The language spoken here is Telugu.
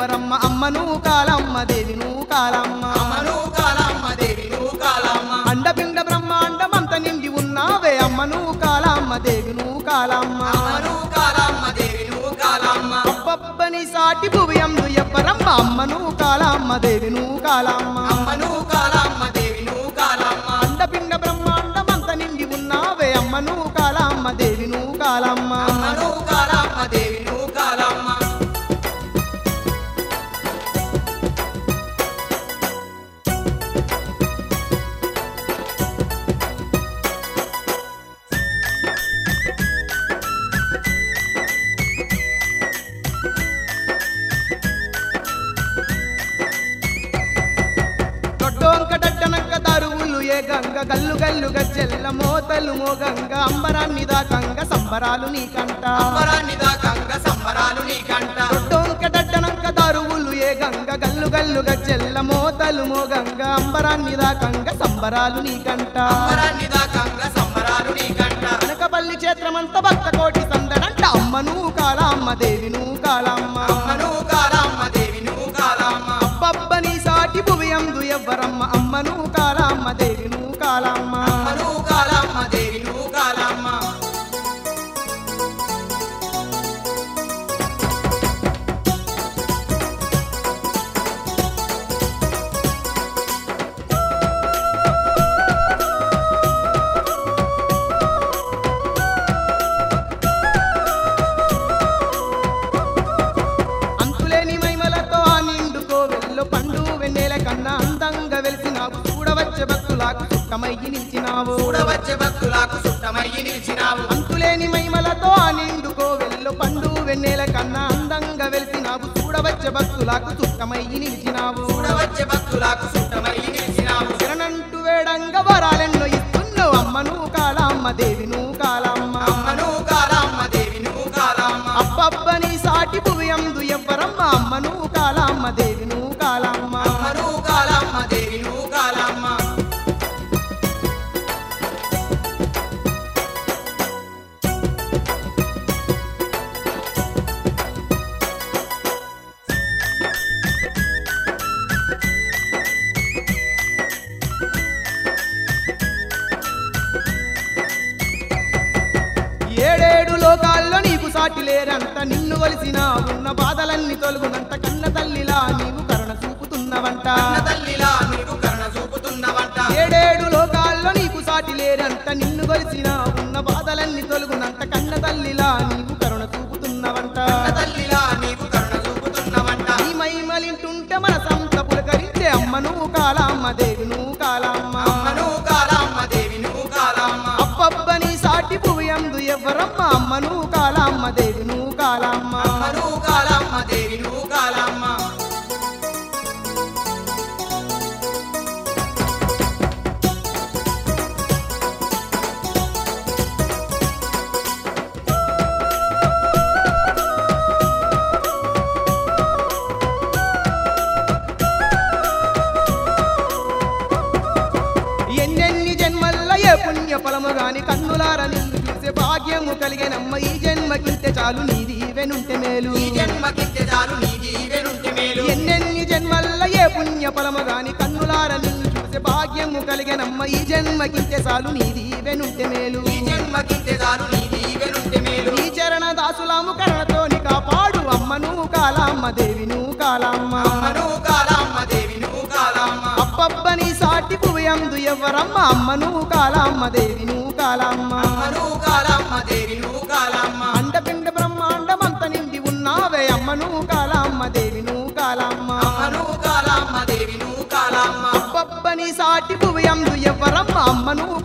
ఎవ్వరమ్మ అమ్మను కాలమ్మ దేవి నువ్వు కాలమ్మ అమ్మను కాలమ్మ దేవి నువ్వు కాలమ్మ అండపిండ బ్రహ్మాండమంత నిండి ఉన్నావే అమ్మను కాలమ్మ దేవి నువ్వు కాలమ్మ అమ్మను కాలమ్మ దేవి నువ్వు కాలమ్మ అబ్బబ్బని సాటి భువియందు ఎవ్వరమ్మ అమ్మను కాలమ్మ దేవి నువ్వు కాలమ్మ అమ్మను కాలమ్మ దేవి నువ్వు కాలమ్మ అండపిండ బ్రహ్మాండమంత నిండి ఉన్నావే అమ్మను కాలమ్మ దేవి నువ్వు కాలమ్మ అమ్మను కాలమ్మ దేవి నువ్వు కాలమ్మ దొడ్డొంకటడ్డనక్క దరువులు ఏ గంగ గల్లు గల్లు గజ్జెల్ల మోతలు మోగంగ అంబరాన్ని దాకంగ సంబరాలు నీకంట అంబరాన్ని దాకంగ సంబరాలు నీకంట దొడ్డొంకటడ్డనక్క దరువులు ఏ గంగ గల్లు గల్లు గజ్జెల్ల మోతలు మోగంగ అంబరాన్ని దాకంగ సంబరాలు నీకంట అంబరాన్ని దాకంగ సంబరాలు నీకంట కనకపల్లి క్షేత్రమంత భక్త కోటి సందడంట అమ్మను కాలమ్మ దేవి నువ్వు కాలమ్మ అమ్మను కాలమ్మ దేవి నువ్వు కాలమ్మ అబ్బబ్బని సాటి భువియందు ఎవ్వరమ్మ అమ్మను కాలమ్మ దేవి నువ్వు కాలమ్మ అమ్మను కాలమ్మ దేవి నువ్వు కాలమ్మ అంతులేని మైమలతో ఆ నిండు కోవెల్లో పండు వెన్నెల కన్నా అందంగా వెలిసినావు చూడవచ్చే భక్తులకు సుఖమయ్యి నిలిచినావు చూడవచ్చే భక్తులకు సుట్టమయ్యి నిలిచినావు అంతులేని మైమలతో ఆ నిండు కోవెల్లో పండు వెన్నెల కన్నా అందంగా వెలిసినావు చూడవచ్చే భక్తులకు సుఖమయ్యి నిలిచినావు చూడవచ్చే భక్తులకు సుట్టమయ్యి నిలిచినావు శరణంటూ వేడంగా వరాలెన్నో ఇస్తున్నావు అమ్మను కాలమ్మ దేవి నువ్వు కాలమ్మ అమ్మను కాలమ్మ దేవి నువ్వు కాలమ్మ అబ్బబ్బని సాటి భువియందు ఎవ్వరమ్మ అమ్మను కాలమ్మ దేవి నువ్వు కాలమ్మ అమ్మను కాలమ్మ దేవి నువ్వు కాలమ్మ ఏడేడు లోకాల్లో నీకు సాటి లేరంట నిన్ను కొలిసిన ఉన్న బాధలన్నీ తొలుగునంట కన్న తల్లిలా నీవు కరుణ చూపుతున్నవంట కన్న తల్లిలా నీకు కరుణ చూపుతున్నవంట ఏడేడు లోకాల్లో నీకు సాటి లేరంట నిన్ను కొలిసిన ఉన్న బాధలన్నీ తొలుగునంట కన్న తల్లిలా నీవు కరుణ చూపుతున్నవంట కన్న తల్లిలా నీకు కరుణ చూపుతున్నవంట ఈ మైమలింటుంటే మన సంత పులకరించే అమ్మను కాలమ్మ దేవి నువ్వు కాలమ్మ అమ్మను కాలమ్మ దేవి నువ్వు కాలమ్మ అబ్బబ్బని సాటి భువియందు ఎవ్వరమ్మ అమ్మను కాలమ్మ దేవి నువ్వు కాలమ్మ అమ్మను కాలమ్మ దేవి నువ్వు కాలమ్మ ఎన్నెన్ని జన్మల్ల ఏ పుణ్య ఫలము గాని కన్నులార నిన్ను చూసే భాగ్యము కలిగేనమ్మ ఈ జన్మకింతే చాలు నీది వెనుంటే మేలు ఈ జన్మకింతే చాలు నీది వెనుంటే మేలు ఎన్నెన్ని జన్మల్ల ఏ పుణ్య ఫలము గాని కన్నులార నిన్ను చూసే భాగ్యము కలిగేనమ్మ ఈ జన్మకింతే చాలు నీది వెనుంటే మేలు ఈ జన్మకింతే చాలు నీది వెనుంటే మేలు ఈ చరణ దాసులాము కరుణతోని కాపాడు అమ్మను కాలమ్మ దేవి నువ్వు కాలమ్మ అమ్మను కాలమ్మ దేవి నువ్వు కాలమ్మ అబ్బబ్బని సాటి భువియందు ఎవ్వరమ్మ అమ్మను కాలమ్మ దేవి నువ్వు కాలమ్మ అమ్మను కాలమ్మ దేవి నువ్వు కాలమ్మ అండపిండ బ్రహ్మాండమంత నిండి ఉన్నావే అమ్మను కాలమ్మ దేవి నువ్వు కాలమ్మ అమ్మను కాలమ్మ దేవి నువ్వు కాలమ్మ అబ్బబ్బని సాటి భువియందు ఎవ్వరమ్మ అమ్మను